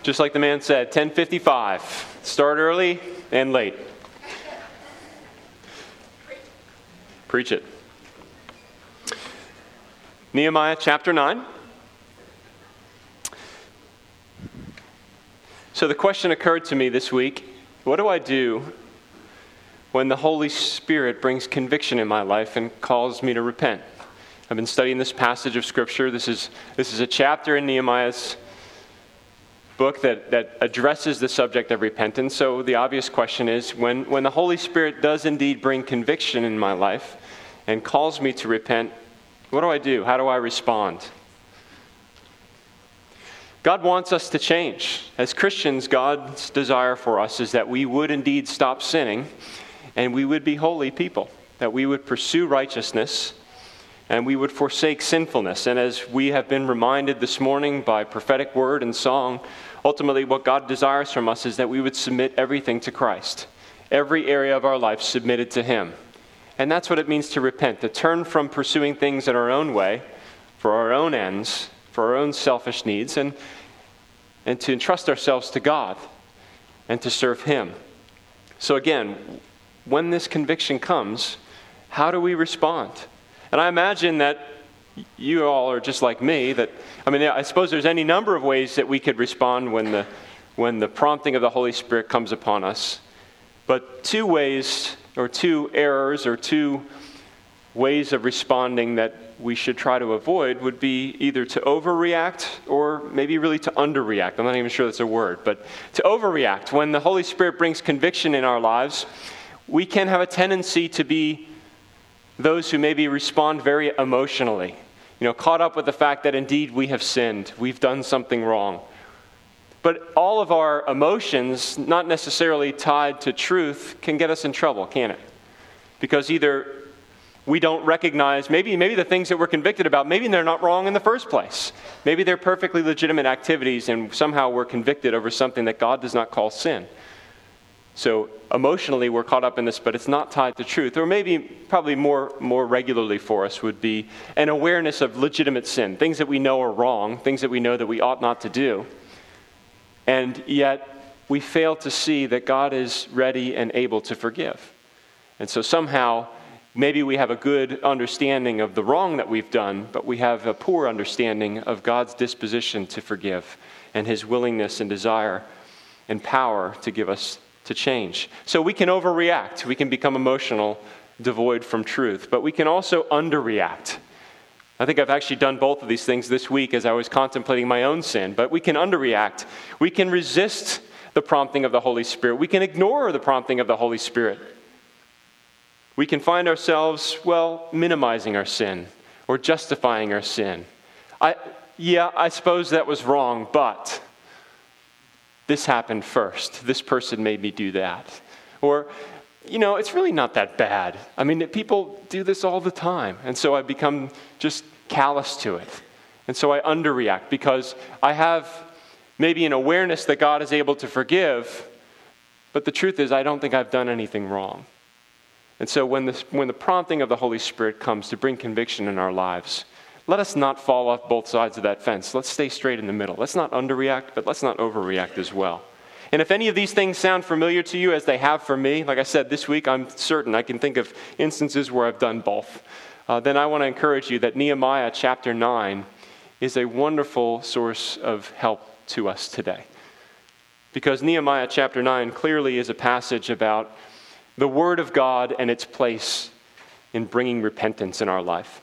Just like the man said, 10:55. Start early and late. Preach it. Nehemiah chapter 9. So the question occurred to me this week, what do I do when the Holy Spirit brings conviction in my life and calls me to repent? I've been studying this passage of Scripture. This is a chapter in Nehemiah's book that addresses the subject of repentance. So the obvious question is, when the Holy Spirit does indeed bring conviction in my life and calls me to repent, what do I do? How do I respond? God wants us to change. As Christians, God's desire for us is that we would indeed stop sinning and we would be holy people, that we would pursue righteousness and we would forsake sinfulness. And as we have been reminded this morning by prophetic word and song, ultimately what God desires from us is that we would submit everything to Christ. Every area of our life submitted to Him. And that's what it means to repent, to turn from pursuing things in our own way, for our own ends, for our own selfish needs, and to entrust ourselves to God and to serve Him. So again, when this conviction comes, how do we respond? And I imagine that you all are just like me, I suppose there's any number of ways that we could respond when the prompting of the Holy Spirit comes upon us. But two ways, or two errors, or two ways of responding that we should try to avoid would be either to overreact or maybe really to underreact. I'm not even sure that's a word, but to overreact. When the Holy Spirit brings conviction in our lives, we can have a tendency to be those who maybe respond very emotionally, caught up with the fact that indeed we have sinned, we've done something wrong. But all of our emotions, not necessarily tied to truth, can get us in trouble, can't it? Because either we don't recognize, maybe the things that we're convicted about, maybe they're not wrong in the first place. Maybe they're perfectly legitimate activities and somehow we're convicted over something that God does not call sin. So emotionally we're caught up in this, but it's not tied to truth. Or probably more regularly for us would be an awareness of legitimate sin, things that we know are wrong, things that we know that we ought not to do. And yet we fail to see that God is ready and able to forgive. And so somehow maybe we have a good understanding of the wrong that we've done, but we have a poor understanding of God's disposition to forgive and His willingness and desire and power to give us to change. So we can overreact. We can become emotional, devoid from truth. But we can also underreact. I think I've actually done both of these things this week as I was contemplating my own sin. But we can underreact. We can resist the prompting of the Holy Spirit. We can ignore the prompting of the Holy Spirit. We can find ourselves, minimizing our sin or justifying our sin. I suppose that was wrong, but this happened first. This person made me do that. Or, it's really not that bad. People do this all the time. And so I become just callous to it. And so I underreact because I have maybe an awareness that God is able to forgive, but the truth is I don't think I've done anything wrong. And so when the prompting of the Holy Spirit comes to bring conviction in our lives, let us not fall off both sides of that fence. Let's stay straight in the middle. Let's not underreact, but let's not overreact as well. And if any of these things sound familiar to you as they have for me, like I said, this week I'm certain I can think of instances where I've done both. Then I want to encourage you that Nehemiah chapter 9 is a wonderful source of help to us today. Because Nehemiah chapter 9 clearly is a passage about the Word of God and its place in bringing repentance in our life.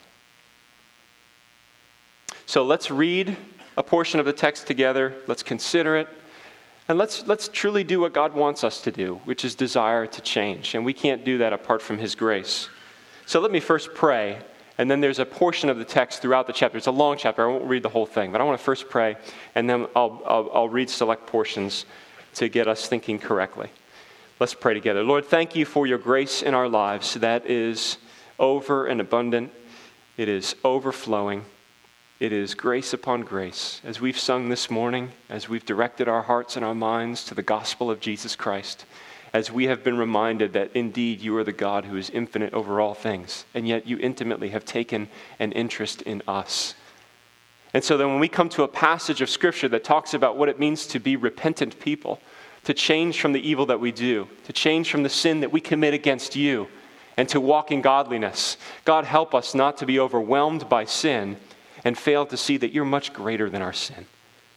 So let's read a portion of the text together. Let's consider it. And let's truly do what God wants us to do, which is desire to change. And we can't do that apart from His grace. So let me first pray. And then there's a portion of the text throughout the chapter. It's a long chapter. I won't read the whole thing. But I want to first pray. And then I'll read select portions to get us thinking correctly. Let's pray together. Lord, thank you for your grace in our lives. That is over and abundant. It is overflowing. It is grace upon grace. As we've sung this morning, as we've directed our hearts and our minds to the gospel of Jesus Christ, as we have been reminded that indeed you are the God who is infinite over all things, and yet you intimately have taken an interest in us. And so then when we come to a passage of Scripture that talks about what it means to be repentant people, to change from the evil that we do, to change from the sin that we commit against you, and to walk in godliness, God, help us not to be overwhelmed by sin and fail to see that you're much greater than our sin.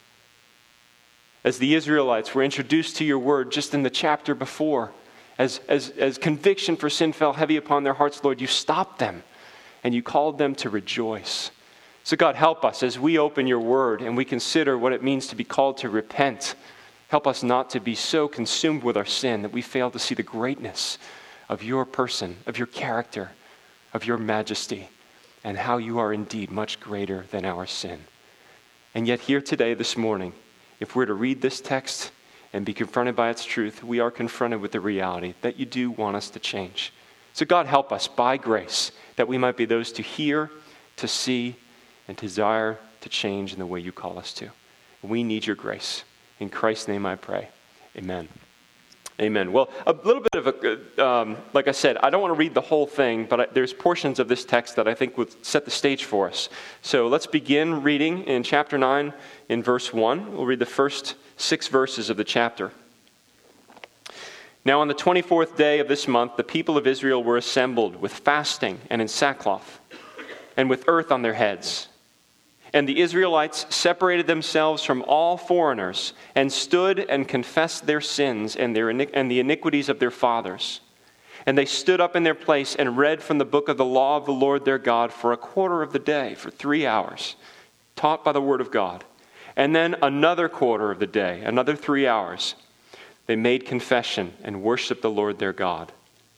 As the Israelites were introduced to your word just in the chapter before, as conviction for sin fell heavy upon their hearts, Lord, you stopped them and you called them to rejoice. So God, help us as we open your word and we consider what it means to be called to repent. Help us not to be so consumed with our sin that we fail to see the greatness of your person, of your character, of your majesty, and how you are indeed much greater than our sin. And yet here today, this morning, if we're to read this text and be confronted by its truth, we are confronted with the reality that you do want us to change. So God, help us by grace that we might be those to hear, to see, and desire to change in the way you call us to. We need your grace. In Christ's name I pray. Amen. Amen. Well, a little bit of like I said, I don't want to read the whole thing, but there's portions of this text that I think would set the stage for us. So let's begin reading in chapter 9 in verse 1. We'll read the first 6 verses of the chapter. Now on the 24th day of this month, the people of Israel were assembled with fasting and in sackcloth, and with earth on their heads. And the Israelites separated themselves from all foreigners and stood and confessed their sins and the iniquities of their fathers. And they stood up in their place and read from the book of the law of the Lord their God for a quarter of the day, for 3 hours, taught by the word of God. And then another quarter of the day, another 3 hours, they made confession and worshiped the Lord their God.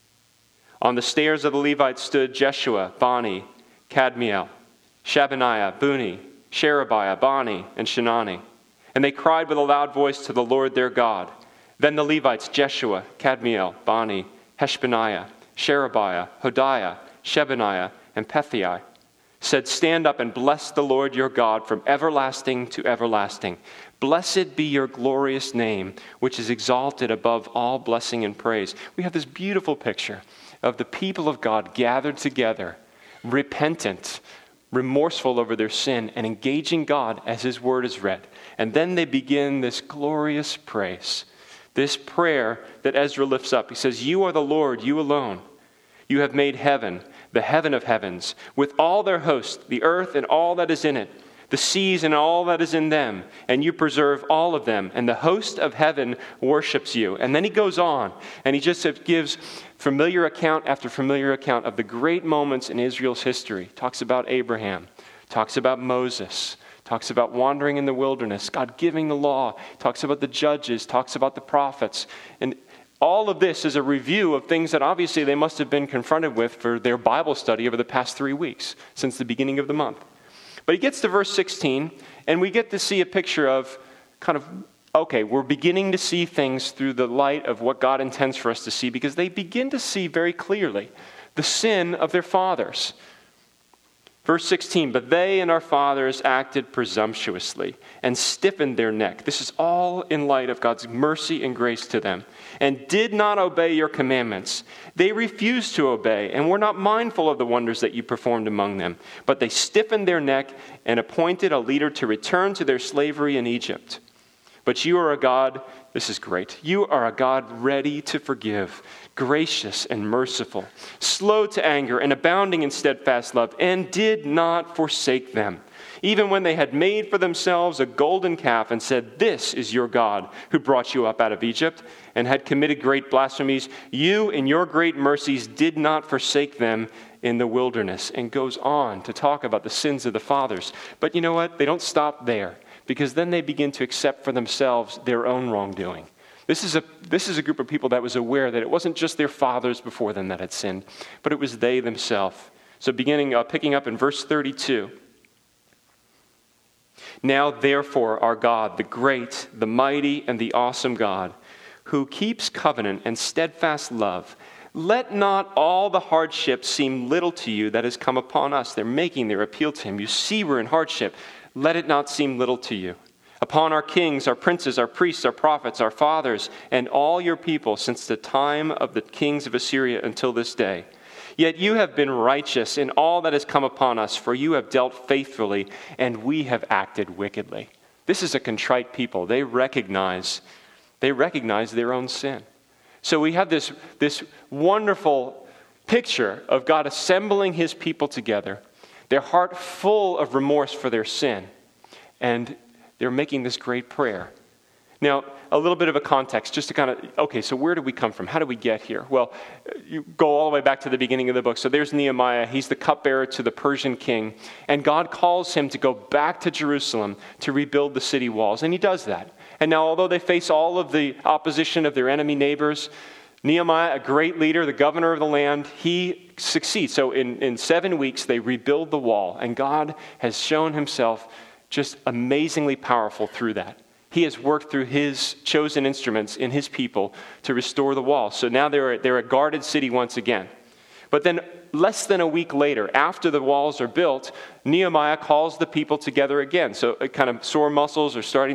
On the stairs of the Levites stood Jeshua, Bani, Kadmiel, Shabaniah, Buni, Sherebiah, Bani, and Shinani. And they cried with a loud voice to the Lord their God. Then the Levites, Jeshua, Kadmiel, Bani, Heshbaniah, Sherebiah, Hodiah, Shebaniah, and Pethiah, said, "Stand up and bless the Lord your God from everlasting to everlasting. Blessed be your glorious name, which is exalted above all blessing and praise." We have this beautiful picture of the people of God gathered together, repentant, remorseful over their sin, and engaging God as his word is read. And then they begin this glorious praise, this prayer that Ezra lifts up. He says, "You are the Lord, you alone. You have made heaven, the heaven of heavens, with all their host, the earth and all that is in it, the seas and all that is in them, and you preserve all of them, and the host of heaven worships you." And then he goes on, and he just gives familiar account after familiar account of the great moments in Israel's history. Talks about Abraham, talks about Moses, talks about wandering in the wilderness, God giving the law, talks about the judges, talks about the prophets. And all of this is a review of things that obviously they must have been confronted with for their Bible study over the past 3 weeks, since the beginning of the month. But he gets to verse 16, and we get to see a picture of kind of, okay, we're beginning to see things through the light of what God intends for us to see, because they begin to see very clearly the sin of their fathers. Verse 16, "But they and our fathers acted presumptuously and stiffened their neck." This is all in light of God's mercy and grace to them. "And did not obey your commandments. They refused to obey and were not mindful of the wonders that you performed among them. But they stiffened their neck and appointed a leader to return to their slavery in Egypt. But you are a God," this is great, "you are a God ready to forgive, gracious and merciful, slow to anger and abounding in steadfast love, and did not forsake them, even when they had made for themselves a golden calf and said, 'This is your God who brought you up out of Egypt,' and had committed great blasphemies. You in your great mercies did not forsake them in the wilderness." And goes on to talk about the sins of the fathers. But you know what? They don't stop there, because then they begin to accept for themselves their own wrongdoing. This is a group of people that was aware that it wasn't just their fathers before them that had sinned, but it was they themselves. So picking up in verse 32. "Now therefore our God, the great, the mighty, and the awesome God, who keeps covenant and steadfast love, let not all the hardship seem little to you that has come upon us." They're making their appeal to him. You see we're in hardship. Let it not seem little to you. "Upon our kings, our princes, our priests, our prophets, our fathers, and all your people since the time of the kings of Assyria until this day. Yet you have been righteous in all that has come upon us, for you have dealt faithfully, and we have acted wickedly. This is a contrite people. They recognize their own sin. So we have this wonderful picture of God assembling his people together, their heart full of remorse for their sin, and they're making this great prayer. Now, a little bit of a context, just to kind of, okay, so where do we come from? How do we get here? Well, you go all the way back to the beginning of the book. So there's Nehemiah. He's the cupbearer to the Persian king. And God calls him to go back to Jerusalem to rebuild the city walls. And he does that. And now, although they face all of the opposition of their enemy neighbors, Nehemiah, a great leader, the governor of the land, he succeeds. So in 7 weeks, they rebuild the wall. And God has shown himself just amazingly powerful through that. He has worked through his chosen instruments in his people to restore the wall. So now they're a guarded city once again. But then less than a week later, after the walls are built, Nehemiah calls the people together again. So kind of sore muscles are starting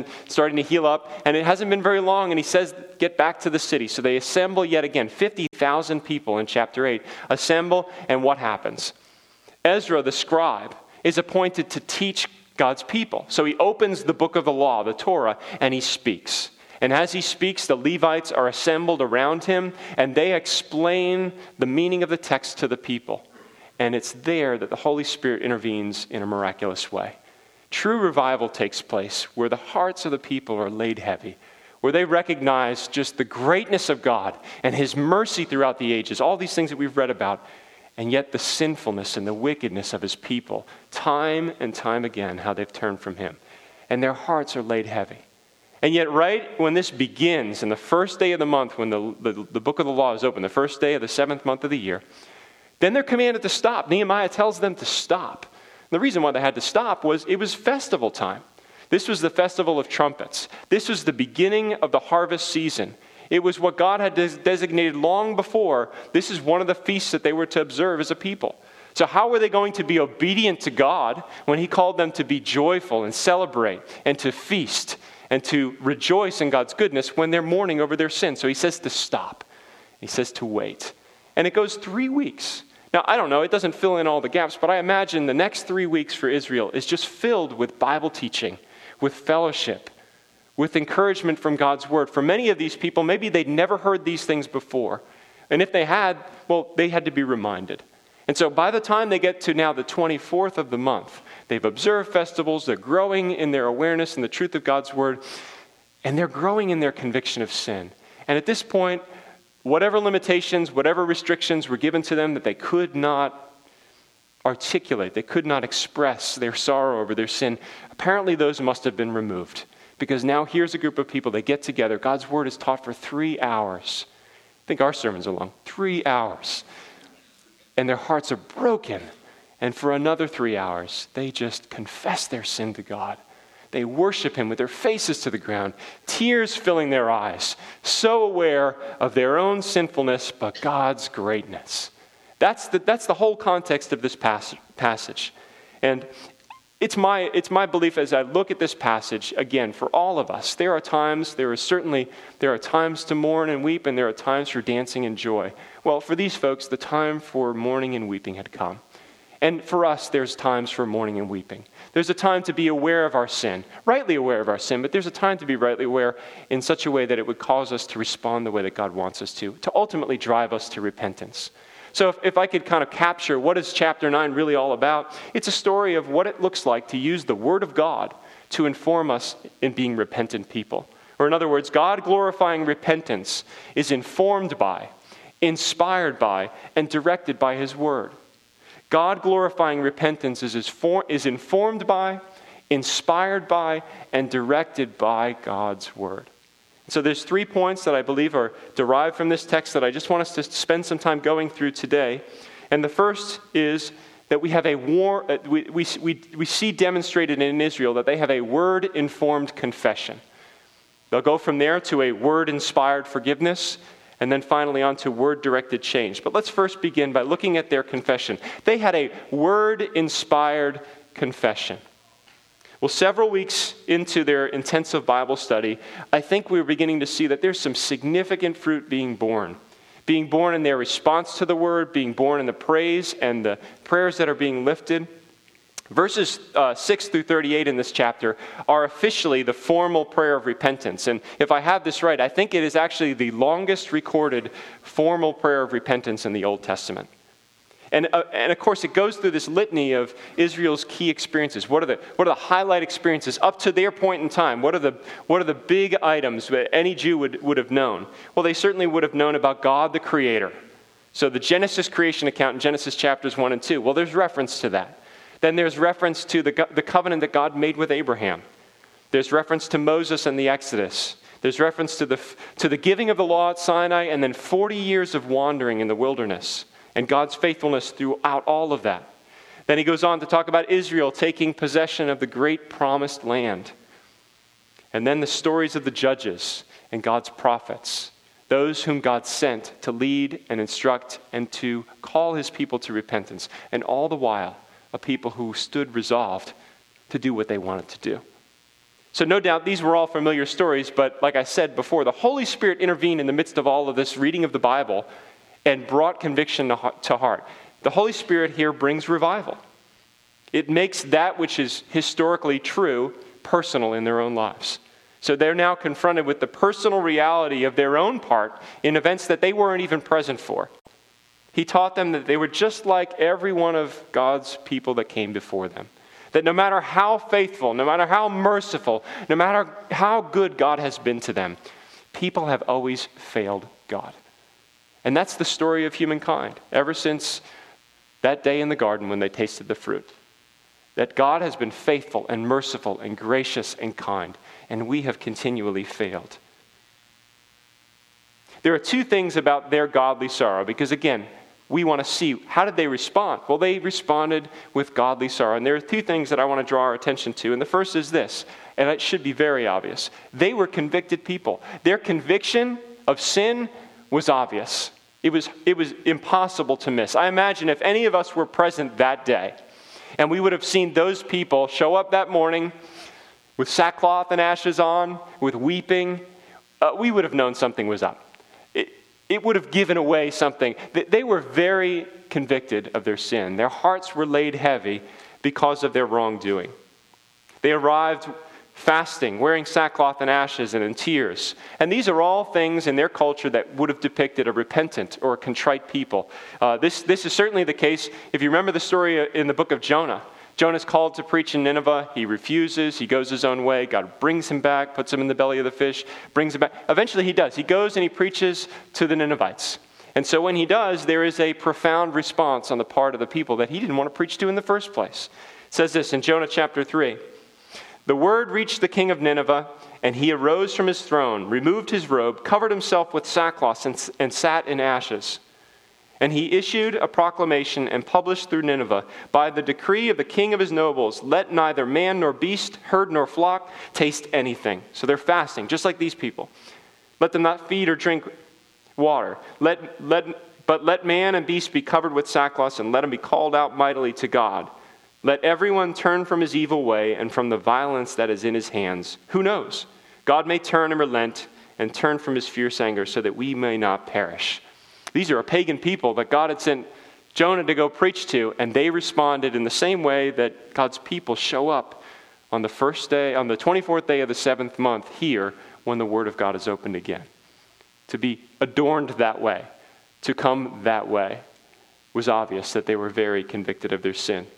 to heal up. And it hasn't been very long, and he says, get back to the city. So they assemble yet again. 50,000 people in chapter 8 assemble, and what happens? Ezra, the scribe, is appointed to teach God's people. So he opens the book of the law, the Torah, and he speaks. And as he speaks, the Levites are assembled around him, and they explain the meaning of the text to the people. And it's there that the Holy Spirit intervenes in a miraculous way. True revival takes place where the hearts of the people are laid heavy, where they recognize just the greatness of God and his mercy throughout the ages, all these things that we've read about, and yet the sinfulness and the wickedness of his people, time and time again, how they've turned from him. And their hearts are laid heavy. And yet right when this begins, in the first day of the month, when the book of the law is open, the first day of the 7th month of the year, then they're commanded to stop. Nehemiah tells them to stop. The reason why they had to stop was it was festival time. This was the festival of trumpets. This was the beginning of the harvest season. It was what God had designated long before. This is one of the feasts that they were to observe as a people. So how were they going to be obedient to God when he called them to be joyful and celebrate and to feast and to rejoice in God's goodness when they're mourning over their sin? So he says to stop. He says to wait. And it goes 3 weeks. Now, I don't know, it doesn't fill in all the gaps, but I imagine the next 3 weeks for Israel is just filled with Bible teaching, with fellowship, with encouragement from God's word. For many of these people, maybe they'd never heard these things before. And if they had, well, they had to be reminded. And so by the time they get to now the 24th of the month, they've observed festivals, they're growing in their awareness and the truth of God's word, and they're growing in their conviction of sin. And at this point, whatever limitations, whatever restrictions were given to them that they could not articulate, they could not express their sorrow over their sin, apparently those must have been removed. Because now here's a group of people, they get together. God's word is taught for 3 hours. I think our sermons are long. 3 hours. And their hearts are broken. And for another 3 hours, they just confess their sin to God. They worship him with their faces to the ground, tears filling their eyes, so aware of their own sinfulness, but God's greatness. That's the whole context of this passage. And it's my belief as I look at this passage, again, for all of us, there are times to mourn and weep, and there are times for dancing and joy. Well, for these folks, the time for mourning and weeping had come. And for us, there's times for mourning and weeping. There's a time to be aware of our sin, rightly aware of our sin, but there's a time to be rightly aware in such a way that it would cause us to respond the way that God wants us to ultimately drive us to repentance. So if I could kind of capture what is chapter 9 really all about, it's a story of what it looks like to use the Word of God to inform us in being repentant people. Or in other words, God-glorifying repentance is informed by, inspired by, and directed by His Word. God-glorifying repentance is informed by, inspired by, and directed by God's Word. So there's 3 points that I believe are derived from this text that I just want us to spend some time going through today. And the first is that we have we see demonstrated in Israel that they have a word-informed confession. They'll go from there to a word-inspired forgiveness, and then finally on to word-directed change. But let's first begin by looking at their confession. They had a word-inspired confession. Well, several weeks into their intensive Bible study, I think we're beginning to see that there's some significant fruit being born being born in their response to the word, being born in the praise and the prayers that are being lifted. Verses 6 through 38 in this chapter are officially the formal prayer of repentance. And if I have this right, I think it is actually the longest recorded formal prayer of repentance in the Old Testament. And of course, it goes through this litany of Israel's key experiences. What are the highlight experiences up to their point in time? What are the big items that any Jew would have known? Well, they certainly would have known about God the Creator. So the Genesis creation account in Genesis chapters 1 and 2, well, there's reference to that. Then there's reference to the covenant that God made with Abraham. There's reference to Moses and the Exodus. There's reference to the giving of the law at Sinai, and then 40 years of wandering in the wilderness and God's faithfulness throughout all of that. Then he goes on to talk about Israel taking possession of the great promised land. And then the stories of the judges and God's prophets, those whom God sent to lead and instruct and to call his people to repentance. And all the while, a people who stood resolved to do what they wanted to do. So no doubt these were all familiar stories, but like I said before, the Holy Spirit intervened in the midst of all of this reading of the Bible and brought conviction to heart. The Holy Spirit here brings revival. It makes that which is historically true personal in their own lives. So they're now confronted with the personal reality of their own part in events that they weren't even present for. He taught them that they were just like every one of God's people that came before them. That no matter how faithful, no matter how merciful, no matter how good God has been to them, people have always failed God. And that's the story of humankind, ever since that day in the garden when they tasted the fruit. That God has been faithful and merciful and gracious and kind, and we have continually failed. There are two things about their godly sorrow, because again, we want to see, how did they respond? Well, they responded with godly sorrow. And there are two things that I want to draw our attention to. And the first is this, and it should be very obvious. They were convicted people. Their conviction of sin was obvious. It was impossible to miss. I imagine if any of us were present that day, and we would have seen those people show up that morning with sackcloth and ashes on, with weeping, we would have known something was up. It would have given away something. They were very convicted of their sin. Their hearts were laid heavy because of their wrongdoing. They arrived fasting, wearing sackcloth and ashes and in tears. And these are all things in their culture that would have depicted a repentant or a contrite people. This is certainly the case. If you remember the story in the book of Jonah, Jonah's called to preach in Nineveh. He refuses. He goes his own way. God brings him back, puts him in the belly of the fish, brings him back. Eventually he does. He goes and he preaches to the Ninevites. And so when he does, there is a profound response on the part of the people that he didn't want to preach to in the first place. It says this in Jonah chapter 3. The word reached the king of Nineveh, and he arose from his throne, removed his robe, covered himself with sackcloth, and sat in ashes. And he issued a proclamation and published through Nineveh, by the decree of the king of his nobles, let neither man nor beast, herd nor flock taste anything. So they're fasting, just like these people. Let them not feed or drink water. But let man and beast be covered with sackcloth, and let them be called out mightily to God. Let everyone turn from his evil way and from the violence that is in his hands. Who knows? God may turn and relent and turn from his fierce anger so that we may not perish. These are a pagan people that God had sent Jonah to go preach to, and they responded in the same way that God's people show up on the first day, on the 24th day of the 7th month here when the Word of God is opened again. To be adorned that way, to come that way, was obvious that they were very convicted of their sin.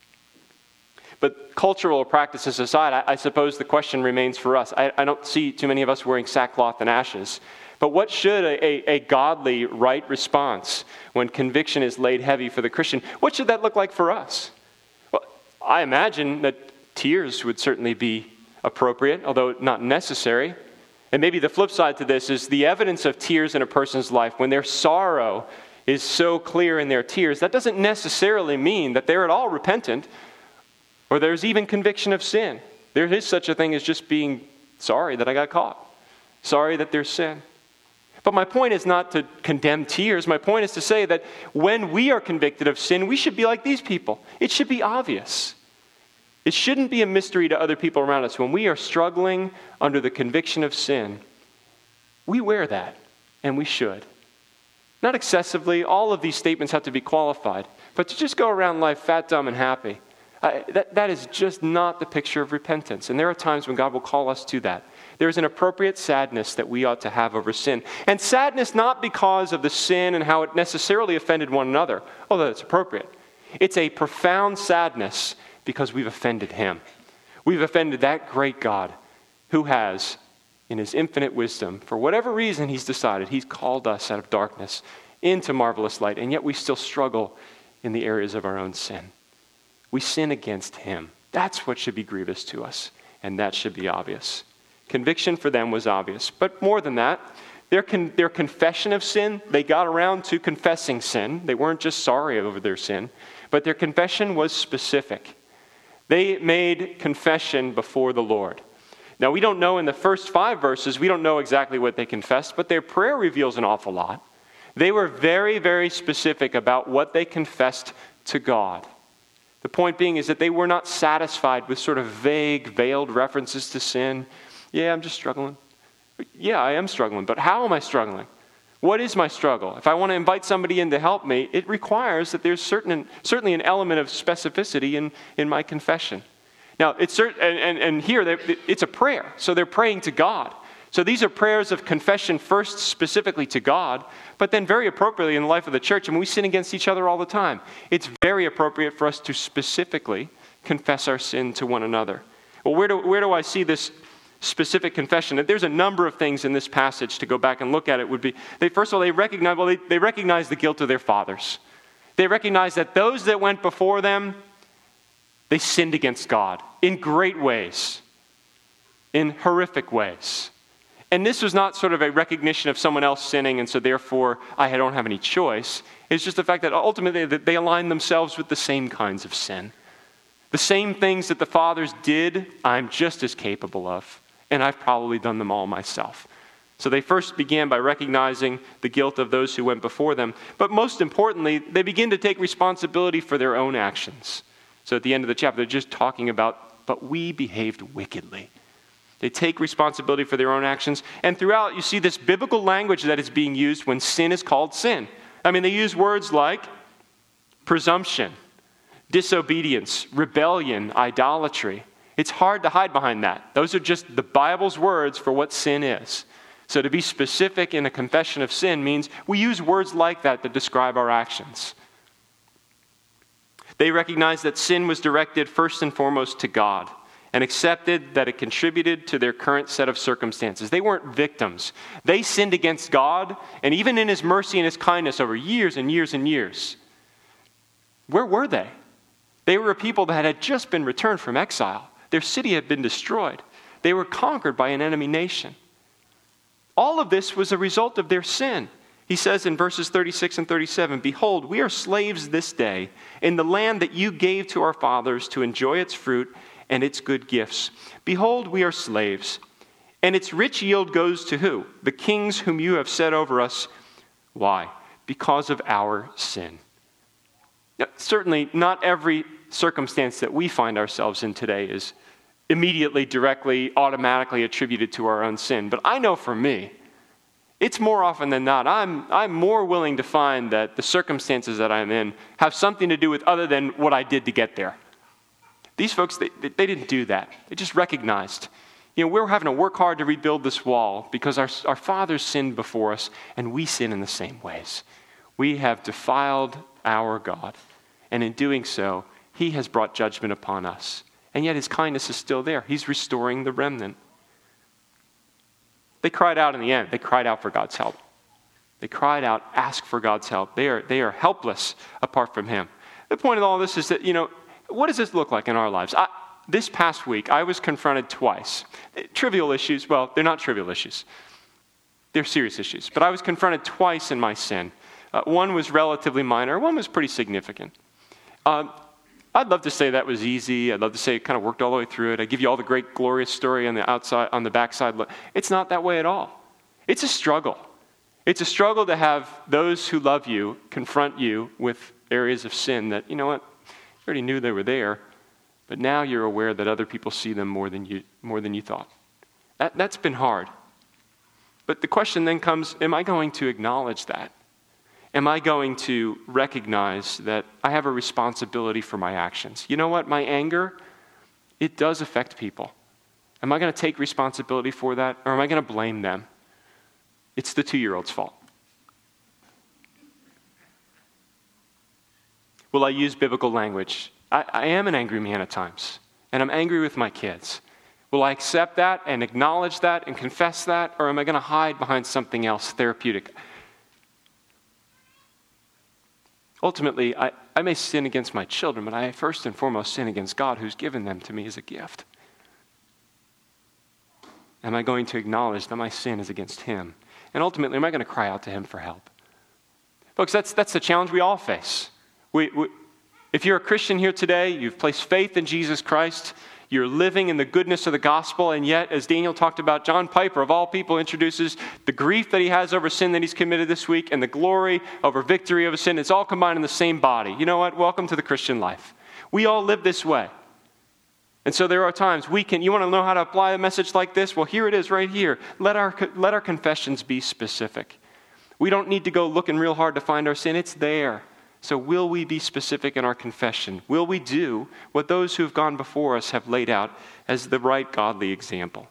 But cultural practices aside, I suppose the question remains for us. I don't see too many of us wearing sackcloth and ashes. But what should a godly, right response when conviction is laid heavy for the Christian, what should that look like for us? Well, I imagine that tears would certainly be appropriate, although not necessary. And maybe the flip side to this is the evidence of tears in a person's life. When their sorrow is so clear in their tears, that doesn't necessarily mean that they're at all repentant or there's even conviction of sin. There is such a thing as just being sorry that I got caught, sorry that there's sin. But my point is not to condemn tears. My point is to say that when we are convicted of sin, we should be like these people. It should be obvious. It shouldn't be a mystery to other people around us. When we are struggling under the conviction of sin, we wear that, and we should. Not excessively. All of these statements have to be qualified. But to just go around life fat, dumb, and happy, that is just not the picture of repentance. And there are times when God will call us to that. There is an appropriate sadness that we ought to have over sin. And sadness not because of the sin and how it necessarily offended one another, although it's appropriate. It's a profound sadness because we've offended him. We've offended that great God who has, in his infinite wisdom, for whatever reason he's decided, he's called us out of darkness into marvelous light, and yet we still struggle in the areas of our own sin. We sin against him. That's what should be grievous to us, and that should be obvious. Conviction for them was obvious. But more than that, their confession of sin, they got around to confessing sin. They weren't just sorry over their sin, but their confession was specific. They made confession before the Lord. Now, we don't know in the first 5 verses, we don't know exactly what they confessed, but their prayer reveals an awful lot. They were very, very specific about what they confessed to God. The point being is that they were not satisfied with sort of vague, veiled references to sin. Yeah, I'm just struggling. Yeah, I am struggling, but how am I struggling? What is my struggle? If I want to invite somebody in to help me, it requires that there's certainly an element of specificity in my confession. Now, here it's a prayer, so they're praying to God. So these are prayers of confession first specifically to God, but then very appropriately in the life of the church. I mean, we sin against each other all the time. It's very appropriate for us to specifically confess our sin to one another. Well, where do I see this specific confession? There's a number of things in this passage to go back and look at. It would be, first of all, they recognize the guilt of their fathers. They recognize that those that went before them, they sinned against God in great ways, in horrific ways. And this was not sort of a recognition of someone else sinning, and so therefore I don't have any choice. It's just the fact that ultimately they align themselves with the same kinds of sin. The same things that the fathers did, I'm just as capable of. And I've probably done them all myself. So they first began by recognizing the guilt of those who went before them. But most importantly, they begin to take responsibility for their own actions. So at the end of the chapter, they're just talking about, but we behaved wickedly. They take responsibility for their own actions. And throughout, you see this biblical language that is being used when sin is called sin. I mean, they use words like presumption, disobedience, rebellion, idolatry. It's hard to hide behind that. Those are just the Bible's words for what sin is. So to be specific in a confession of sin means we use words like that to describe our actions. They recognized that sin was directed first and foremost to God and accepted that it contributed to their current set of circumstances. They weren't victims. They sinned against God, and even in his mercy and his kindness over years and years and years. Where were they? They were a people that had just been returned from exile. Their city had been destroyed. They were conquered by an enemy nation. All of this was a result of their sin. He says in verses 36 and 37, "Behold, we are slaves this day in the land that you gave to our fathers to enjoy its fruit and its good gifts. Behold, we are slaves, and its rich yield goes to who? The kings whom you have set over us. Why? Because of our sin." Now, certainly, not every circumstance that we find ourselves in today is immediately, directly, automatically attributed to our own sin. But I know for me, it's more often than not, I'm more willing to find that the circumstances that I'm in have something to do with other than what I did to get there. These folks, they didn't do that. They just recognized, we're having to work hard to rebuild this wall because our fathers sinned before us, and we sin in the same ways. We have defiled our God, and in doing so, he has brought judgment upon us. And yet his kindness is still there. He's restoring the remnant. They cried out in the end. They cried out for God's help. They cried out, ask for God's help. They are helpless apart from him. The point of all this is that, what does this look like in our lives? This past week, I was confronted twice. Trivial issues, well, they're not trivial issues. They're serious issues. But I was confronted twice in my sin. One was relatively minor. One was pretty significant. I'd love to say that was easy. I'd love to say it kind of worked all the way through it. I give you all the great glorious story on the outside, on the backside. It's not that way at all. It's a struggle. It's a struggle to have those who love you confront you with areas of sin that, you know what, you already knew they were there, but now you're aware that other people see them more than you thought. That's been hard. But the question then comes, am I going to acknowledge that? am I going to recognize that I have a responsibility for my actions? You know what? My anger, it does affect people. Am I going to take responsibility for that, or am I going to blame them? It's the 2-year-old's fault. Will I use biblical language? I am an angry man at times, and I'm angry with my kids. Will I accept that and acknowledge that and confess that, or am I going to hide behind something else therapeutic? Ultimately, I may sin against my children, but I first and foremost sin against God who's given them to me as a gift. Am I going to acknowledge that my sin is against him? And ultimately, am I going to cry out to him for help? Folks, that's the challenge we all face. If you're a Christian here today, you've placed faith in Jesus Christ, you're living in the goodness of the gospel, and yet, as Daniel talked about, John Piper, of all people, introduces the grief that he has over sin that he's committed this week and the glory over victory over sin. It's all combined in the same body. You know what? Welcome to the Christian life. We all live this way. And so there are times you want to know how to apply a message like this? Well, here it is right here. Let our confessions be specific. We don't need to go looking real hard to find our sin. It's there. So will we be specific in our confession? Will we do what those who have gone before us have laid out as the right godly example?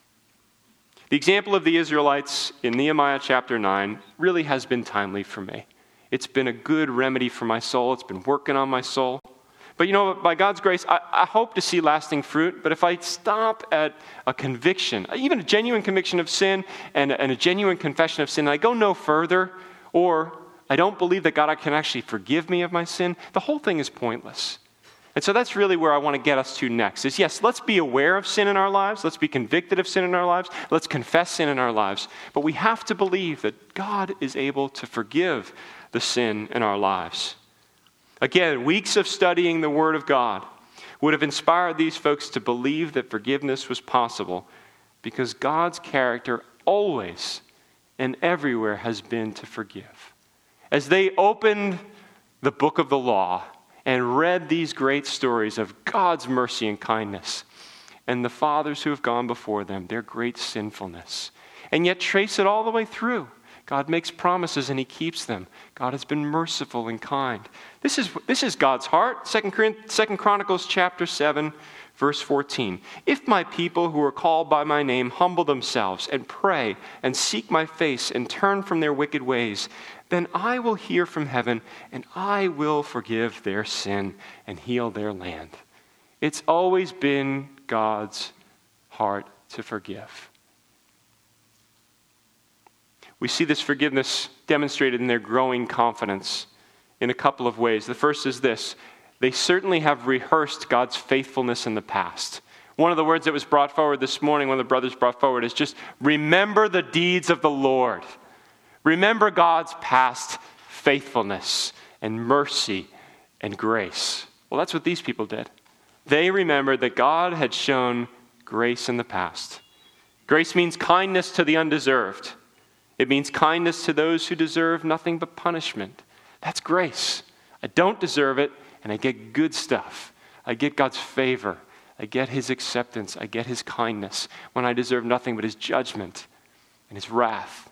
The example of the Israelites in Nehemiah chapter 9 really has been timely for me. It's been a good remedy for my soul. It's been working on my soul. But you know, by God's grace, I hope to see lasting fruit. But if I stop at a conviction, even a genuine conviction of sin and a genuine confession of sin, and I go no further, or I don't believe that God can actually forgive me of my sin, the whole thing is pointless. And so that's really where I want to get us to next, is yes, let's be aware of sin in our lives. Let's be convicted of sin in our lives. Let's confess sin in our lives. But we have to believe that God is able to forgive the sin in our lives. Again, weeks of studying the Word of God would have inspired these folks to believe that forgiveness was possible because God's character always and everywhere has been to forgive. As they opened the book of the law and read these great stories of God's mercy and kindness and the fathers who have gone before them, their great sinfulness, and yet trace it all the way through. God makes promises and he keeps them. God has been merciful and kind. This is God's heart. 2 Chronicles chapter 7, verse 14. If my people who are called by my name humble themselves and pray and seek my face and turn from their wicked ways, then I will hear from heaven and I will forgive their sin and heal their land. It's always been God's heart to forgive. We see this forgiveness demonstrated in their growing confidence in a couple of ways. The first is this: they certainly have rehearsed God's faithfulness in the past. One of the words that was brought forward this morning, one of the brothers brought forward, is just remember the deeds of the Lord. Remember God's past faithfulness and mercy and grace. Well, that's what these people did. They remembered that God had shown grace in the past. Grace means kindness to the undeserved. It means kindness to those who deserve nothing but punishment. That's grace. I don't deserve it, and I get good stuff. I get God's favor. I get his acceptance. I get his kindness when I deserve nothing but his judgment and his wrath.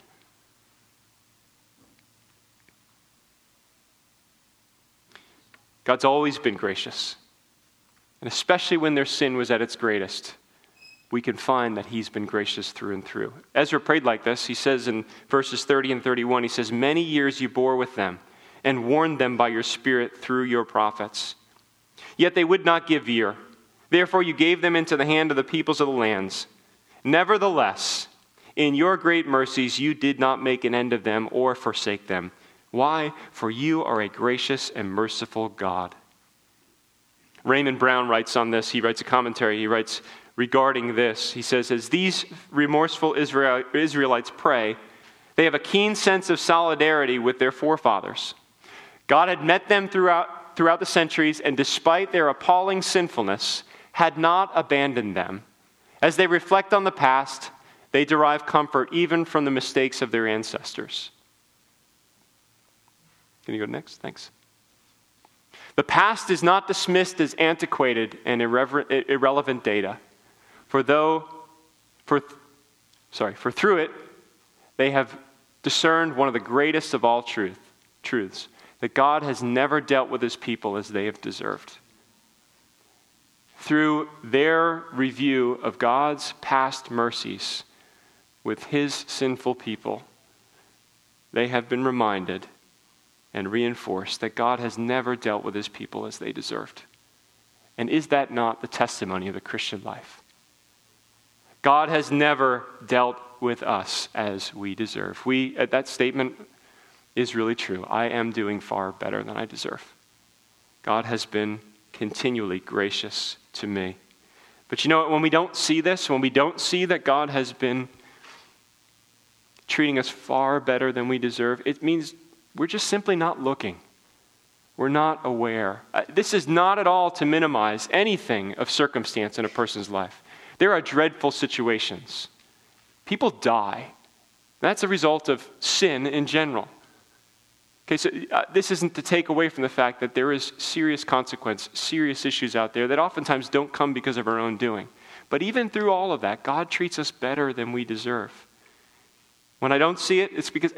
God's always been gracious, and especially when their sin was at its greatest, we can find that he's been gracious through and through. Ezra prayed like this. He says in verses 30 and 31, he says, many years you bore with them and warned them by your Spirit through your prophets. Yet they would not give ear. Therefore you gave them into the hand of the peoples of the lands. Nevertheless, in your great mercies you did not make an end of them or forsake them. Why? For you are a gracious and merciful God. Raymond Brown writes on this. He writes a commentary. He writes regarding this. He says, as these remorseful Israelites pray, they have a keen sense of solidarity with their forefathers. God had met them throughout the centuries, and despite their appalling sinfulness, had not abandoned them. As they reflect on the past, they derive comfort even from the mistakes of their ancestors. Can you go next? Thanks. The past is not dismissed as antiquated and irrelevant data. For through it, they have discerned one of the greatest of all truths, truths, that God has never dealt with his people as they have deserved. Through their review of God's past mercies with his sinful people, they have been reminded and reinforced that God has never dealt with his people as they deserved. And is that not the testimony of the Christian life? God has never dealt with us as we deserve. That statement is really true. I am doing far better than I deserve. God has been continually gracious to me. But you know what? When we don't see this, when we don't see that God has been treating us far better than we deserve, it means we're just simply not looking. We're not aware. This is not at all to minimize anything of circumstance in a person's life. There are dreadful situations. People die. That's a result of sin in general. Okay, so this isn't to take away from the fact that there is serious consequence, serious issues out there that oftentimes don't come because of our own doing. But even through all of that, God treats us better than we deserve. When I don't see it, it's because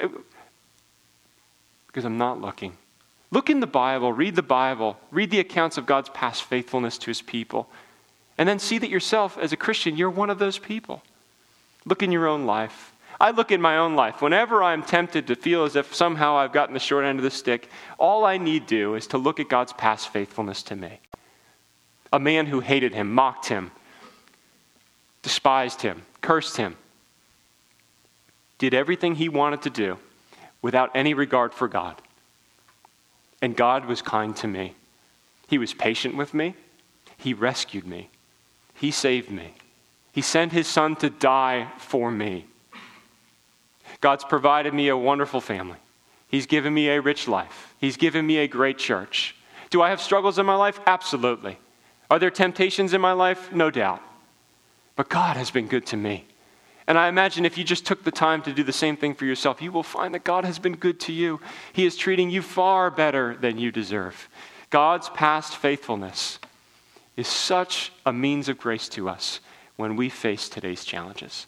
I'm not looking. Look in the Bible, read the accounts of God's past faithfulness to his people, and then see that yourself as a Christian, you're one of those people. Look in your own life. I look in my own life. Whenever I'm tempted to feel as if somehow I've gotten the short end of the stick, all I need do is to look at God's past faithfulness to me. A man who hated him, mocked him, despised him, cursed him, did everything he wanted to do without any regard for God. And God was kind to me. He was patient with me. He rescued me. He saved me. He sent his son to die for me. God's provided me a wonderful family. He's given me a rich life. He's given me a great church. Do I have struggles in my life? Absolutely. Are there temptations in my life? No doubt. But God has been good to me. And I imagine if you just took the time to do the same thing for yourself, you will find that God has been good to you. He is treating you far better than you deserve. God's past faithfulness is such a means of grace to us when we face today's challenges.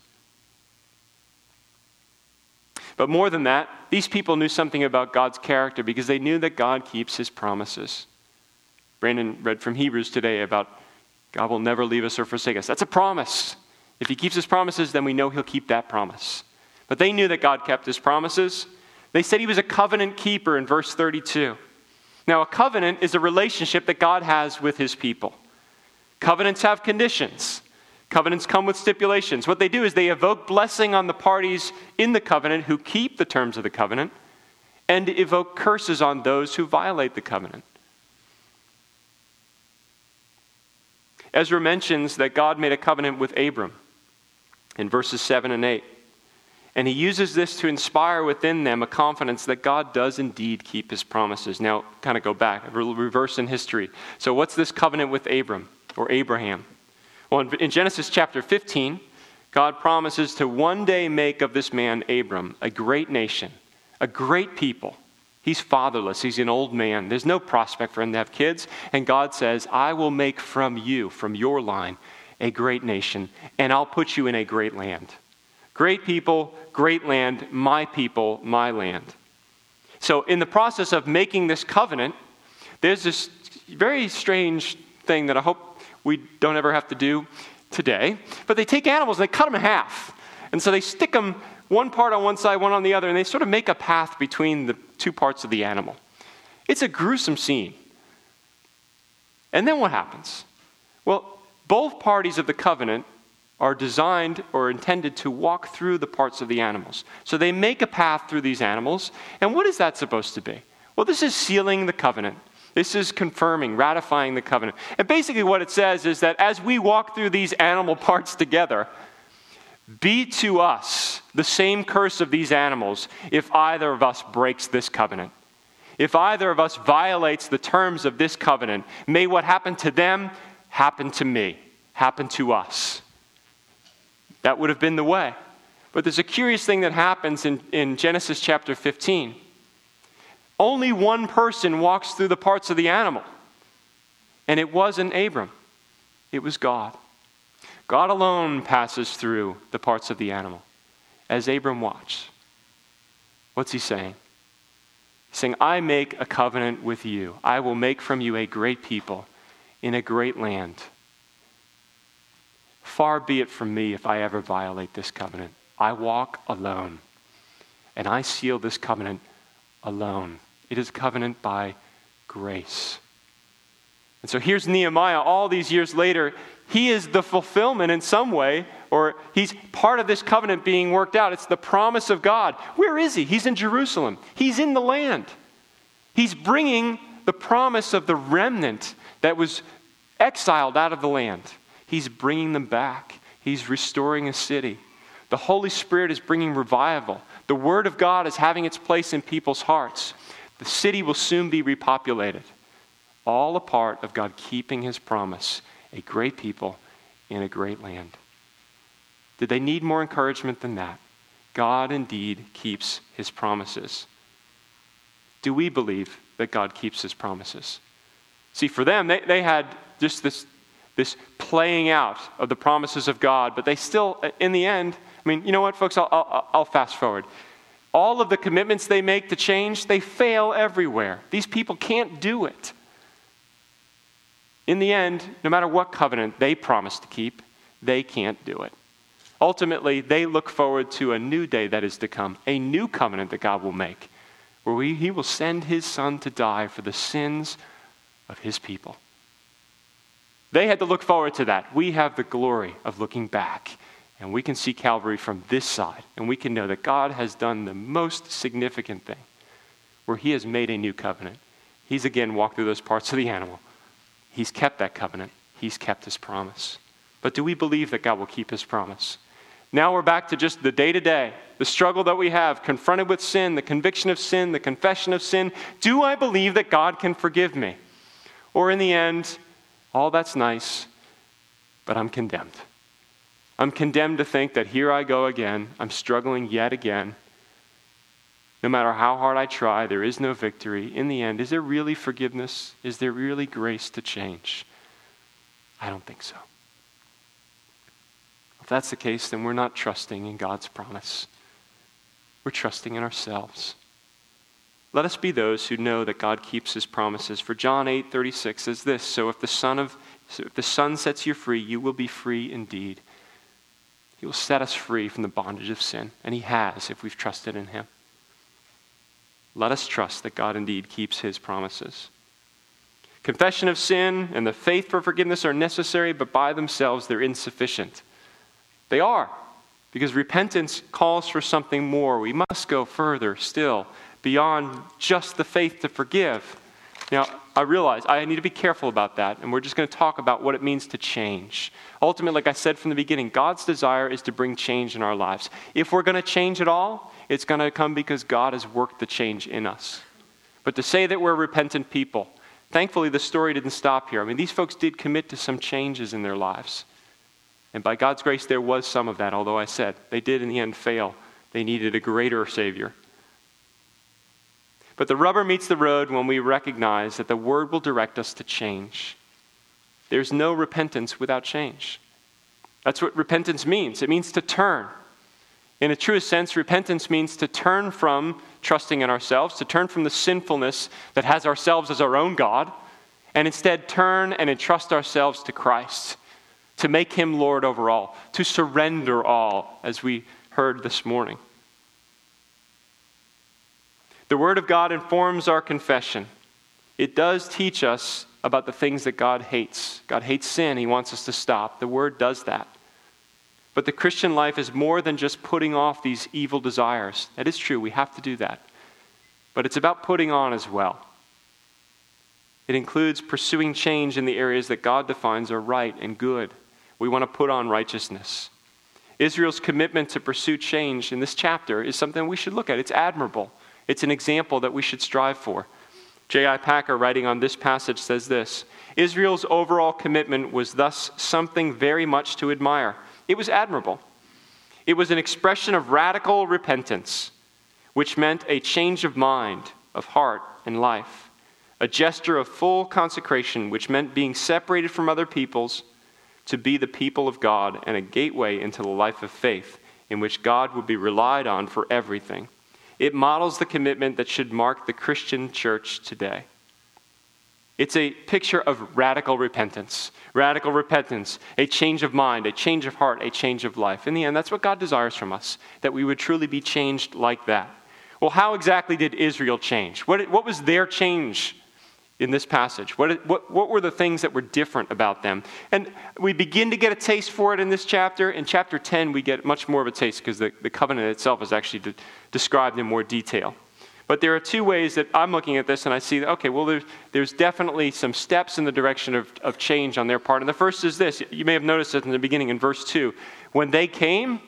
But more than that, these people knew something about God's character because they knew that God keeps his promises. Brandon read from Hebrews today about God will never leave us or forsake us. That's a promise. If he keeps his promises, then we know he'll keep that promise. But they knew that God kept his promises. They said he was a covenant keeper in verse 32. Now, a covenant is a relationship that God has with his people. Covenants have conditions. Covenants come with stipulations. What they do is they evoke blessing on the parties in the covenant who keep the terms of the covenant and evoke curses on those who violate the covenant. Ezra mentions that God made a covenant with Abram in verses 7 and 8. And he uses this to inspire within them a confidence that God does indeed keep his promises. Now, kind of go back, reverse in history. So what's this covenant with Abram or Abraham? Well, in Genesis chapter 15, God promises to one day make of this man, Abram, a great nation, a great people. He's fatherless. He's an old man. There's no prospect for him to have kids. And God says, I will make from you, from your line, a great nation, and I'll put you in a great land. Great people, great land, my people, my land. So in the process of making this covenant, there's this very strange thing that I hope we don't ever have to do today. But they take animals and they cut them in half. And so they stick them one part on one side, one on the other, and they sort of make a path between the two parts of the animal. It's a gruesome scene. And then what happens? Well, both parties of the covenant are designed or intended to walk through the parts of the animals. So they make a path through these animals. And what is that supposed to be? Well, this is sealing the covenant. This is confirming, ratifying the covenant. And basically what it says is that as we walk through these animal parts together, be to us the same curse of these animals if either of us breaks this covenant. If either of us violates the terms of this covenant, may what happened to them happen to me, happen to us. That would have been the way. But there's a curious thing that happens in Genesis chapter 15. Only one person walks through the parts of the animal. And it wasn't Abram. It was God. God alone passes through the parts of the animal. As Abram watched, what's he saying? saying, I make a covenant with you. I will make from you a great people in a great land. Far be it from me if I ever violate this covenant. I walk alone, and I seal this covenant alone. It is a covenant by grace. And so here's Nehemiah all these years later. He is the fulfillment in some way, or he's part of this covenant being worked out. It's the promise of God. Where is he? He's in Jerusalem. He's in the land. He's bringing the promise of the remnant that was exiled out of the land. He's bringing them back. He's restoring a city. The Holy Spirit is bringing revival. The Word of God is having its place in people's hearts. The city will soon be repopulated. All a part of God keeping his promise, a great people in a great land. Did they need more encouragement than that? God indeed keeps his promises. Do we believe that God keeps his promises? See, for them, they had just this playing out of the promises of God, but they still, in the end, I mean, you know what, folks, I'll fast forward. All of the commitments they make to change, they fail everywhere. These people can't do it. In the end, no matter what covenant they promise to keep, they can't do it. Ultimately, they look forward to a new day that is to come, a new covenant that God will make, where he will send his Son to die for the sins of his people. They had to look forward to that. We have the glory of looking back, and we can see Calvary from this side, and we can know that God has done the most significant thing, where he has made a new covenant. He's again walked through those parts of the animal. He's kept that covenant. He's kept his promise. But do we believe that God will keep his promise? Now we're back to just the day-to-day, the struggle that we have, confronted with sin, the conviction of sin, the confession of sin. Do I believe that God can forgive me? Or in the end, all that's nice, but I'm condemned. I'm condemned to think that here I go again. I'm struggling yet again. No matter how hard I try, there is no victory. In the end, is there really forgiveness? Is there really grace to change? I don't think so. If that's the case, then we're not trusting in God's promise. We're trusting in ourselves. Let us be those who know that God keeps his promises. For John 8:36 says this, so if the Son sets you free, you will be free indeed. He will set us free from the bondage of sin, and he has if we've trusted in him. Let us trust that God indeed keeps his promises. Confession of sin and the faith for forgiveness are necessary, but by themselves they're insufficient. They are, because repentance calls for something more. We must go further still, beyond just the faith to forgive. Now, I realize I need to be careful about that, and we're just going to talk about what it means to change. Ultimately, like I said from the beginning, God's desire is to bring change in our lives. If we're going to change at all, it's going to come because God has worked the change in us. But to say that we're repentant people, thankfully the story didn't stop here. I mean, these folks did commit to some changes in their lives. And by God's grace, there was some of that, although I said they did in the end fail. They needed a greater Savior. But the rubber meets the road when we recognize that the Word will direct us to change. There's no repentance without change. That's what repentance means. It means to turn. In a truest sense, repentance means to turn from trusting in ourselves, to turn from the sinfulness that has ourselves as our own God, and instead turn and entrust ourselves to Christ, to make him Lord over all, to surrender all, as we heard this morning. The Word of God informs our confession. It does teach us about the things that God hates. God hates sin. He wants us to stop. The Word does that. But the Christian life is more than just putting off these evil desires. That is true. We have to do that. But it's about putting on as well. It includes pursuing change in the areas that God defines are right and good. We want to put on righteousness. Israel's commitment to pursue change in this chapter is something we should look at. It's admirable. It's an example that we should strive for. J.I. Packer, writing on this passage, says this, Israel's overall commitment was thus something very much to admire. It was admirable. It was an expression of radical repentance, which meant a change of mind, of heart, and life. A gesture of full consecration, which meant being separated from other peoples to be the people of God, and a gateway into the life of faith in which God would be relied on for everything. it models the commitment that should mark the Christian church today. It's a picture of radical repentance, a change of mind, a change of heart, a change of life. In the end, that's what God desires from us, that we would truly be changed like that. Well, how exactly did Israel change? What was their change in this passage? What were the things that were different about them? And we begin to get a taste for it in this chapter. In chapter 10, we get much more of a taste because the covenant itself is actually described in more detail. But there are two ways that I'm looking at this and I see that, okay, well, there's definitely some steps in the direction of change on their part. And the first is this. You may have noticed it in the beginning in verse 2. When they came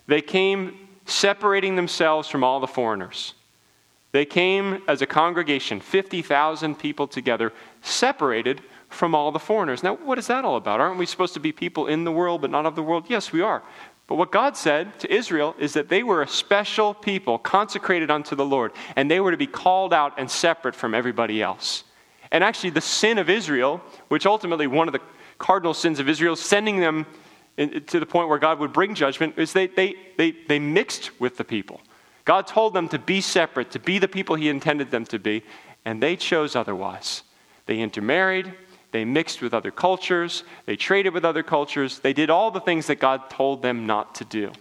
separating themselves from all the foreigners. They came as a congregation, 50,000 people together, separated from all the foreigners. Now, what is that all about? Aren't we supposed to be people in the world but not of the world? Yes, we are. But what God said to Israel is that they were a special people, consecrated unto the Lord, and they were to be called out and separate from everybody else. And actually, the sin of Israel, which ultimately one of the cardinal sins of Israel, sending them to the point where God would bring judgment, is they mixed with the people. God told them to be separate, to be the people He intended them to be, and they chose otherwise. They intermarried. They mixed with other cultures. They traded with other cultures. They did all the things that God told them not to do.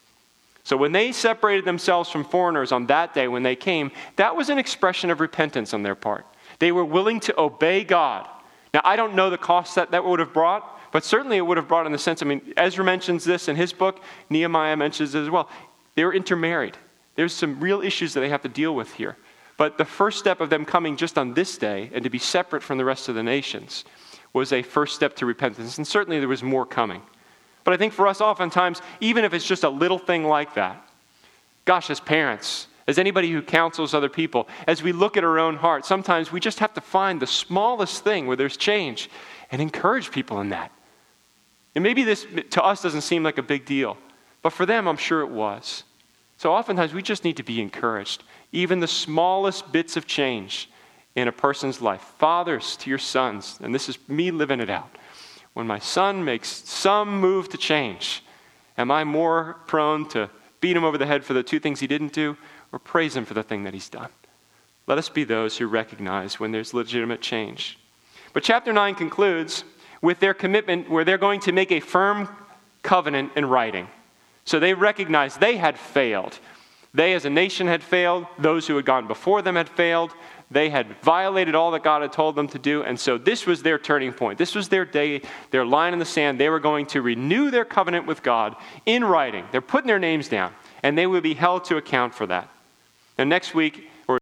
So when they separated themselves from foreigners on that day when they came, that was an expression of repentance on their part. They were willing to obey God. Now, I don't know the cost that would have brought, but certainly it would have brought in the sense, Ezra mentions this in his book. Nehemiah mentions it as well. They were intermarried. There's some real issues that they have to deal with here. But the first step of them coming just on this day and to be separate from the rest of the nations was a first step to repentance. And certainly there was more coming. But I think for us oftentimes, even if it's just a little thing like that, gosh, as parents, as anybody who counsels other people, as we look at our own heart, sometimes we just have to find the smallest thing where there's change and encourage people in that. And maybe this to us doesn't seem like a big deal, but for them, I'm sure it was. So oftentimes we just need to be encouraged. Even the smallest bits of change in a person's life. Fathers to your sons, and this is me living it out. When my son makes some move to change, am I more prone to beat him over the head for the two things he didn't do or praise him for the thing that he's done? Let us be those who recognize when there's legitimate change. But chapter 9 concludes with their commitment where they're going to make a firm covenant in writing. So they recognized they had failed. They as a nation had failed. Those who had gone before them had failed. They had violated all that God had told them to do. And so this was their turning point. This was their day, their line in the sand. They were going to renew their covenant with God in writing. They're putting their names down. And they will be held to account for that. And next week, or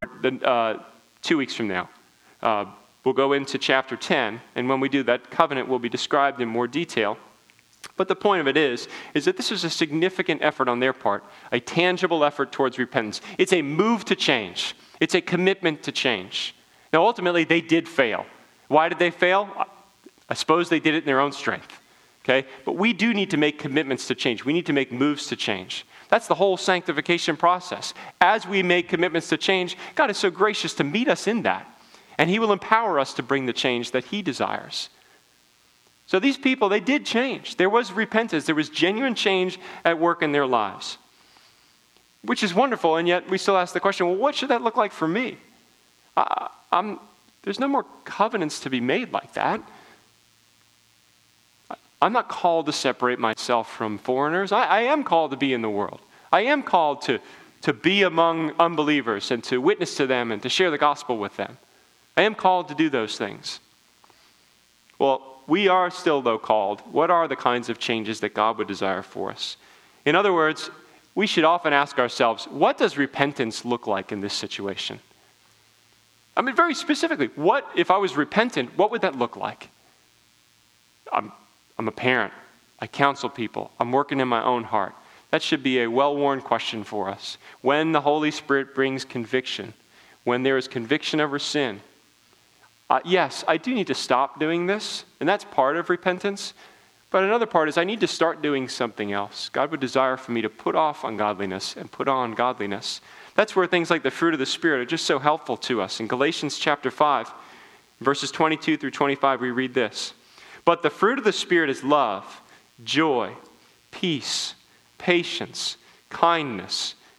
2 weeks from now, we'll go into chapter 10. And when we do, that covenant will be described in more detail. But the point of it is that this is a significant effort on their part, a tangible effort towards repentance. It's a move to change. It's a commitment to change. Now, ultimately, they did fail. Why did they fail? I suppose they did it in their own strength. Okay? But we do need to make commitments to change. We need to make moves to change. That's the whole sanctification process. As we make commitments to change, God is so gracious to meet us in that. And He will empower us to bring the change that He desires. So these people, they did change. There was repentance. There was genuine change at work in their lives. Which is wonderful, and yet we still ask the question, well, what should that look like for me? There's no more covenants to be made like that. I'm not called to separate myself from foreigners. I am called to be in the world. I am called to be among unbelievers and to witness to them and to share the gospel with them. I am called to do those things. Well, we are still, though, called. What are the kinds of changes that God would desire for us? In other words, we should often ask ourselves, what does repentance look like in this situation? Very specifically, what if I was repentant, what would that look like? I'm a parent. I counsel people. I'm working in my own heart. That should be a well-worn question for us. When the Holy Spirit brings conviction, when there is conviction over sin, yes, I do need to stop doing this, and that's part of repentance. But another part is I need to start doing something else. God would desire for me to put off ungodliness and put on godliness. That's where things like the fruit of the Spirit are just so helpful to us. In Galatians chapter 5, verses 22 through 25, we read this. But the fruit of the Spirit is love, joy, peace, patience, kindness,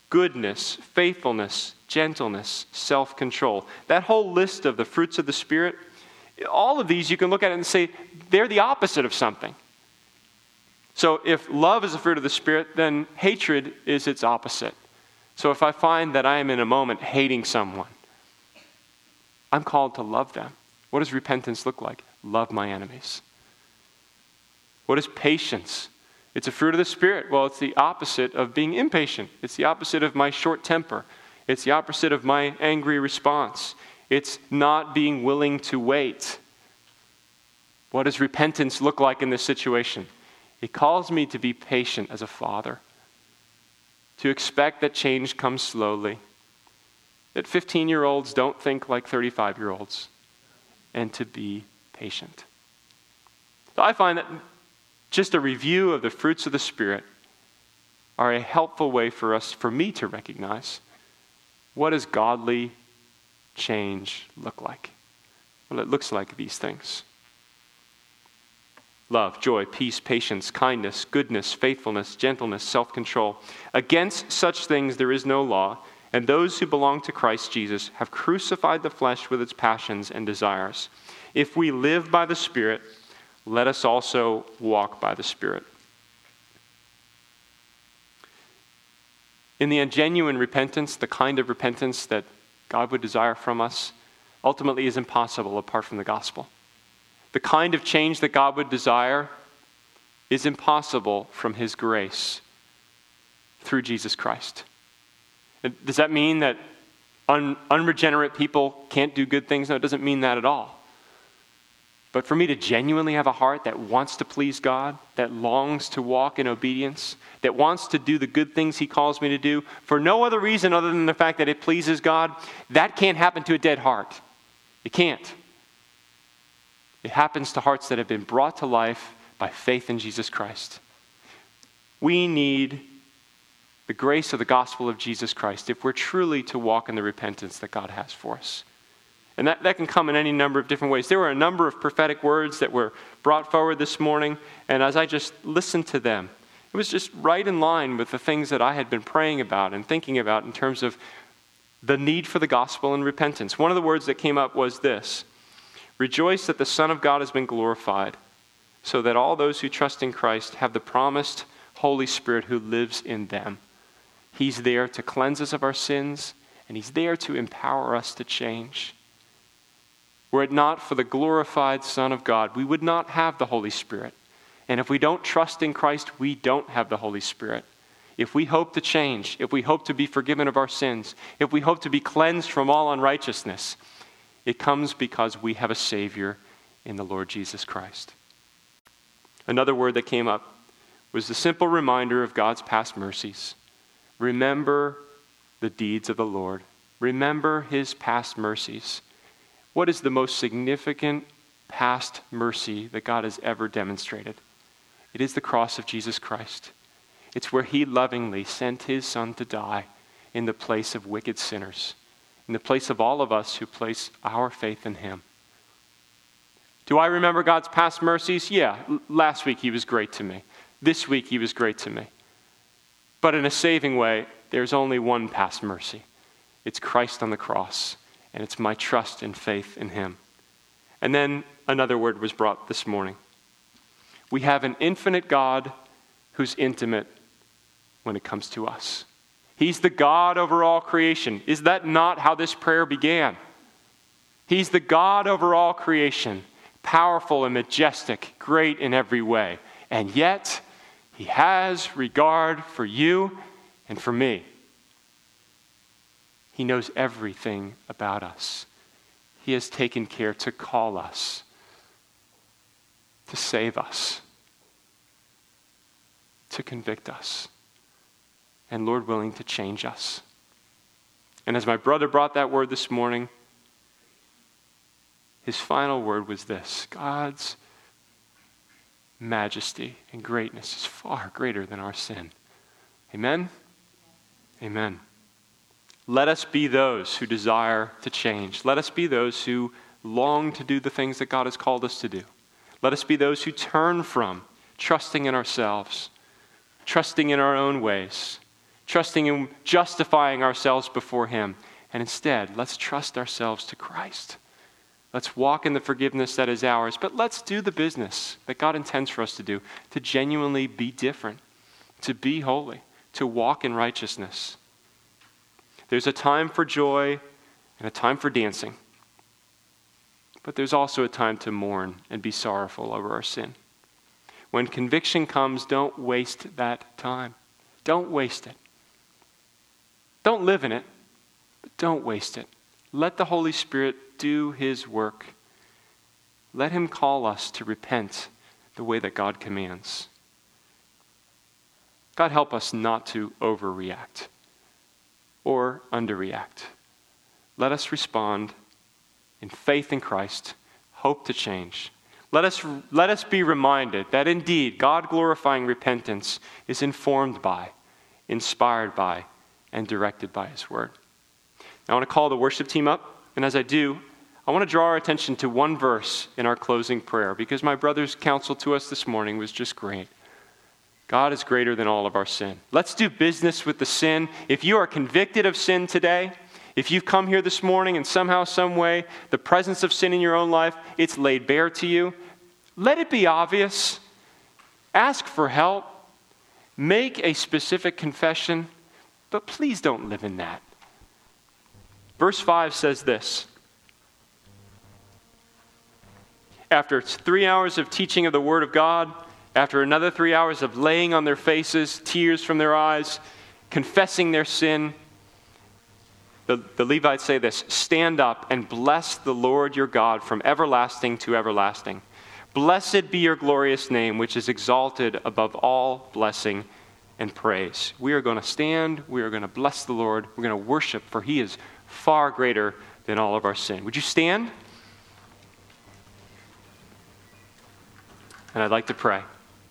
goodness, faithfulness, gentleness, self-control. That whole list of the fruits of the Spirit, all of these you can look at it and say they're the opposite of something. So if love is a fruit of the Spirit, then hatred is its opposite. So if I find that I am in a moment hating someone, I'm called to love them. What does repentance look like? Love my enemies. What is patience? It's a fruit of the Spirit. Well, it's the opposite of being impatient. It's the opposite of my short temper. It's the opposite of my angry response. It's not being willing to wait. What does repentance look like in this situation? It calls me to be patient as a father, to expect that change comes slowly, that 15-year-olds don't think like 35-year-olds, and to be patient. So I find that just a review of the fruits of the Spirit are a helpful way for me to recognize what does godly change look like. Well, it looks like these things. Love, joy, peace, patience, kindness, goodness, faithfulness, gentleness, self-control. Against such things there is no law, and those who belong to Christ Jesus have crucified the flesh with its passions and desires. If we live by the Spirit, let us also walk by the Spirit. In the genuine repentance, the kind of repentance that God would desire from us, ultimately is impossible apart from the gospel. The kind of change that God would desire is impossible from His grace through Jesus Christ. Does that mean that unregenerate people can't do good things? No, it doesn't mean that at all. But for me to genuinely have a heart that wants to please God, that longs to walk in obedience, that wants to do the good things He calls me to do, for no other reason other than the fact that it pleases God, that can't happen to a dead heart. It can't. It happens to hearts that have been brought to life by faith in Jesus Christ. We need the grace of the gospel of Jesus Christ if we're truly to walk in the repentance that God has for us. And that can come in any number of different ways. There were a number of prophetic words that were brought forward this morning, and as I just listened to them, it was just right in line with the things that I had been praying about and thinking about in terms of the need for the gospel and repentance. One of the words that came up was this: rejoice that the Son of God has been glorified, so that all those who trust in Christ have the promised Holy Spirit who lives in them. He's there to cleanse us of our sins, and He's there to empower us to change. Were it not for the glorified Son of God, we would not have the Holy Spirit. And if we don't trust in Christ, we don't have the Holy Spirit. If we hope to change, if we hope to be forgiven of our sins, if we hope to be cleansed from all unrighteousness, it comes because we have a Savior in the Lord Jesus Christ. Another word that came up was the simple reminder of God's past mercies. Remember the deeds of the Lord. Remember His past mercies. What is the most significant past mercy that God has ever demonstrated? It is the cross of Jesus Christ. It's where He lovingly sent His Son to die in the place of wicked sinners, in the place of all of us who place our faith in Him. Do I remember God's past mercies? Yeah, last week He was great to me. This week He was great to me. But in a saving way, there's only one past mercy. It's Christ on the cross, and it's my trust and faith in Him. And then another word was brought this morning. We have an infinite God who's intimate when it comes to us. He's the God over all creation. Is that not how this prayer began? He's the God over all creation, powerful and majestic, great in every way. And yet, He has regard for you and for me. He knows everything about us. He has taken care to call us, to save us, to convict us, and Lord willing, to change us. And as my brother brought that word this morning, his final word was this: God's majesty and greatness is far greater than our sin. Amen? Amen. Let us be those who desire to change. Let us be those who long to do the things that God has called us to do. Let us be those who turn from trusting in ourselves, trusting in our own ways, trusting in justifying ourselves before him. And instead, let's trust ourselves to Christ. Let's walk in the forgiveness that is ours, but let's do the business that God intends for us to do, to genuinely be different, to be holy, to walk in righteousness. There's a time for joy and a time for dancing, but there's also a time to mourn and be sorrowful over our sin. When conviction comes, don't waste that time. Don't waste it. Don't live in it, but don't waste it. Let the Holy Spirit do his work. Let him call us to repent the way that God commands. God, help us not to overreact or underreact. Let us respond in faith in Christ, hope to change. Let us be reminded that indeed God-glorifying repentance is informed by, inspired by, and directed by his word. Now, I want to call the worship team up, and as I do, I want to draw our attention to one verse in our closing prayer, because my brother's counsel to us this morning was just great. God is greater than all of our sin. Let's do business with the sin. If you are convicted of sin today, if you've come here this morning and somehow, some way, the presence of sin in your own life, it's laid bare to you, let it be obvious. Ask for help. Make a specific confession, but please don't live in that. Verse 5 says this: after 3 hours of teaching of the Word of God, after another 3 hours of laying on their faces, tears from their eyes, confessing their sin, the Levites say this: stand up and bless the Lord your God from everlasting to everlasting. Blessed be your glorious name, which is exalted above all blessing and praise. We are going to stand. We are going to bless the Lord. We're going to worship, for he is far greater than all of our sin. Would you stand? And I'd like to pray.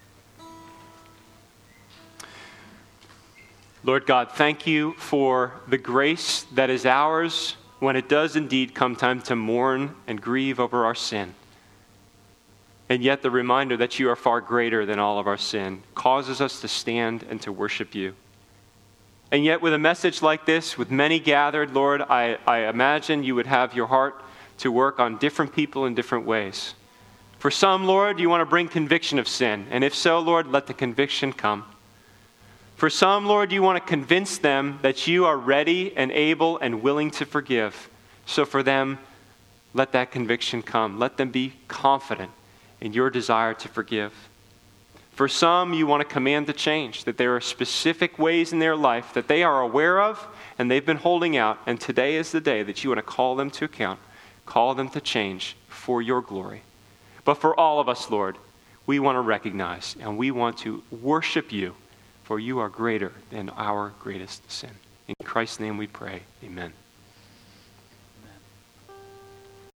Lord God, thank you for the grace that is ours when it does indeed come time to mourn and grieve over our sin. And yet the reminder that you are far greater than all of our sin causes us to stand and to worship you. And yet with a message like this, with many gathered, Lord, I imagine you would have your heart to work on different people in different ways. For some, Lord, you want to bring conviction of sin. And if so, Lord, let the conviction come. For some, Lord, you want to convince them that you are ready and able and willing to forgive. So for them, let that conviction come. Let them be confident in your desire to forgive. For some, you want to command the change, that there are specific ways in their life that they are aware of and they've been holding out, and today is the day that you want to call them to account, call them to change for your glory. But for all of us, Lord, we want to recognize and we want to worship you, for you are greater than our greatest sin. In Christ's name we pray, amen.